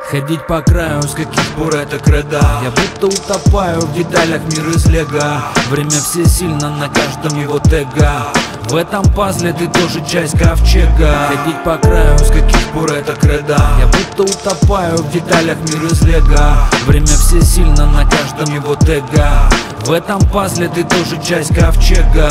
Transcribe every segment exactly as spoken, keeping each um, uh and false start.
Ходить по краю, с каких пор это кредо? Я будто утопаю в деталях мира из лего. Время всесильно на каждом его тега. В этом пазле ты тоже часть ковчега. Ходить по краю, с каких пор это кредо? Я будто утопаю в деталях мира из лего. Время всесильно на каждом его тега. В этом пазле ты тоже часть ковчега.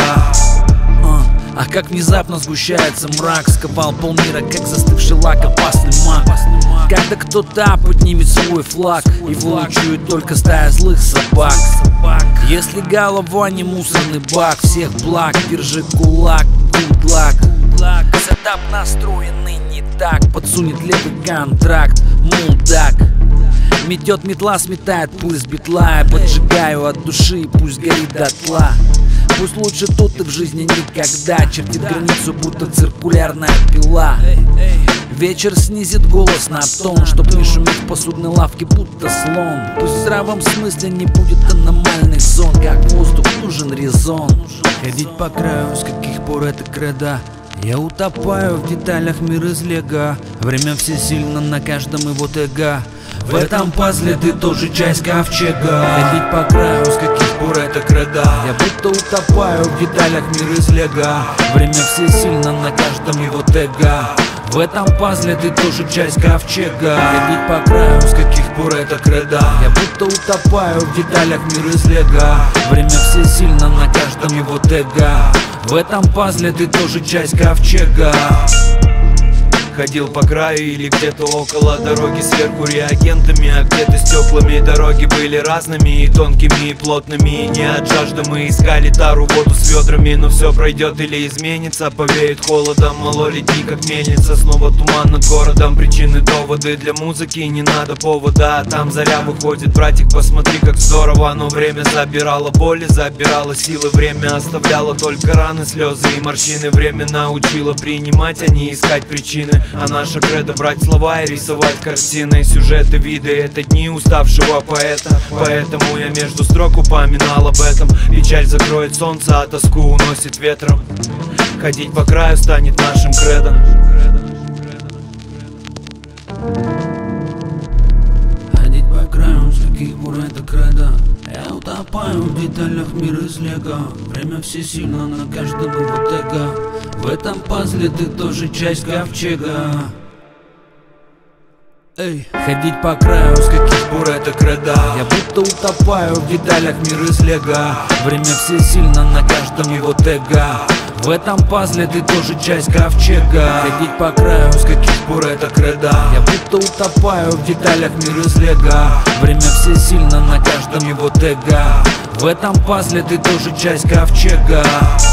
А как внезапно сгущается мрак, сковал полмира, как застывший лак, опасный маг. Когда кто-то поднимет свой флаг, его учует только стая злых собак. Если голова не мусорный бак, всех благ, держи кулак, good luck. Сетап настроенный не так, подсунет левый контракт, мудак. Метет метла, сметает пульс битла. Я поджигаю от души, пусть горит дотла. Пусть лучше тут и в жизни никогда. Чертит границу, будто циркулярная пила. Вечер снизит голос на тон, чтоб не шуметь в посудной лавке, будто слон. Пусть в здравом смысле не будет аномальных зон. Как воздух нужен резон. Ходить по краю, с каких пор это кредо? Я утопаю в деталях мира из лего. Время всесильно на каждом его тега. В этом пазле ты тоже часть ковчега. Ходить по краю, с каких пор это кредо? Я будто утопаю в деталях мира из лего. Время всесильно на каждом его тега. В этом пазле ты тоже часть ковчега. Ходить по краю, с каких пор это кредо? Я будто утопаю в деталях мира из лего. Время всесильно на каждом его тега. В этом пазле ты тоже часть ковчега. Ходил по краю или где-то около дороги, сверху реагентами, а где-то стеклами. Дороги были разными, и тонкими, и плотными, и не от жажды мы искали тару, воду с ведрами. Но все пройдет или изменится, повеет холодом, мало лети, как мельница. Снова туман над городом, причины, доводы для музыки, не надо повода. А там заря выходит, братик, посмотри, как здорово. Но время забирало боли, забирало силы. Время оставляло только раны, слезы и морщины. Время научило принимать, а не искать причины. А наша кредо брать слова и рисовать картины. Сюжеты, виды, это дни уставшего поэта. Поэтому я между строк упоминал об этом. Печаль закроет солнце, а тоску уносит ветром. Ходить по краю станет нашим кредо. Ходить по краю, с каких пор это кредо? Я утопаю в деталях мира из лего. Время всесильно на каждом его тега. В этом пазле ты тоже часть ковчега. Эй. Ходить по краю, с каких пор это кредо? Я будто утопаю в деталях мира из лего. Время всесильно на каждом его тега. В этом пазле ты тоже часть ковчега. Ходить по краю, с каких пор это кредо? Я будто утопаю в деталях мира из лего. Время всесильно на каждом его тега. В этом пазле ты тоже часть ковчега.